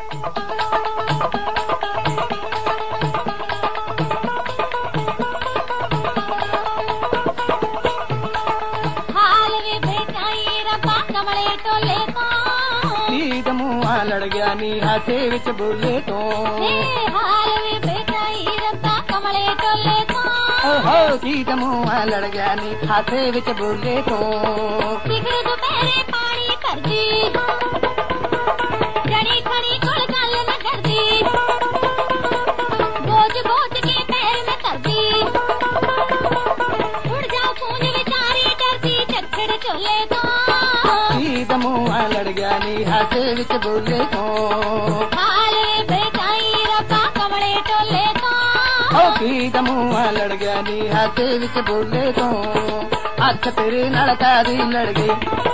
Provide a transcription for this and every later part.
ईद मुआ लड़ गया नी हासे विच बोले तो हाल वे बेटाई रब्बा कमले टोले तो ओहो ईद मुआ लड़ गया नी हासे विच बोले तो सिगर दोपहरे पानी करदी जड़ी खड़ी कोल गल न करदी बोझ बोझ के पैर में करदी उड़ जाओ पूंज बेचारी डरदी चक्कर चोले तो ईद मुआ लड़ गया नी हासे विच बोले तो हाले बेटाई रब्बा कमले टोले तो ईद मुआ लड़ गया नी हासे विच बोले तो अख तेरे नाल तारी लड़ गई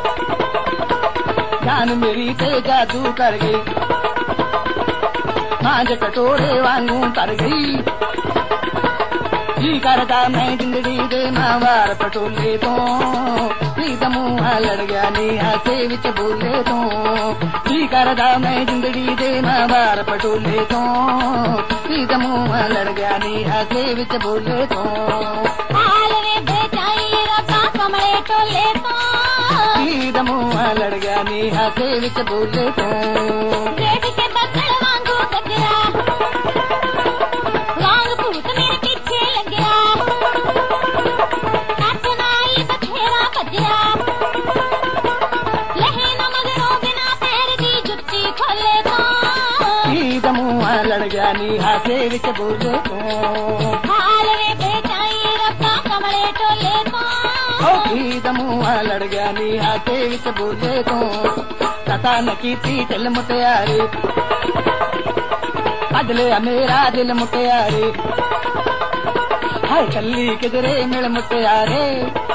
जान मेरी ते जादू कर गई मांझ कटोरे वांगू तर गई जी करदा मैं जिंदड़ी दे मावार पटोले तो ईद मुआ लड़ गया नी हासे विच बोले तो जी करदा मैं जिंदड़ी दे मावार पटोले तो ईद मुआ लड़ गया नी हासे विच बोले तो हाले बेटाई रब्बा कमले टोले तो ईद मुआ लड़ गया नी हासे विच बोले तो जेठ के बदल वांगू गजरा वांग भूत मेरे पीछे लग्या नच नाल बथेरा बजया लहे न मगरों बिना पैर दी जुत्ती खोले तो ईद मुआ लड़ गया नी हासे विच बोले तो हाले बेटाई रब्बा कमले टोले तो ईद मुआ लड़ गया नी हासे विच बोले तो कथा न कीती चल मुटियारे अजले मेरा दिल मुटियारे हाय कल्ली किधरे मिल मुटियारे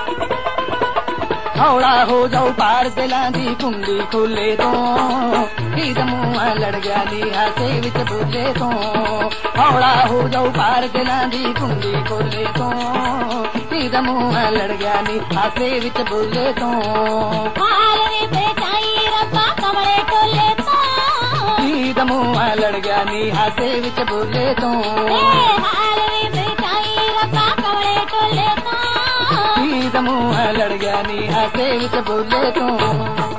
हौला हो जाओ पार दिलां दी कुंडी खोले तो ईद मुआ लड़ गया नी हासे विच बोले तो हौला हो जाओ पार दिलां दी कुंडी खोले तो ईद मुआ लड़ गया नी हासे विच बोले तो हाले बेटाई रब्बा कमले टोले तो ईद मुआ लड़ गया नी हासे विच बोले तो हाले बेटाई रब्बा कमले टोले तो ईद मुआ लड़ गया नी हासे विच बोले तो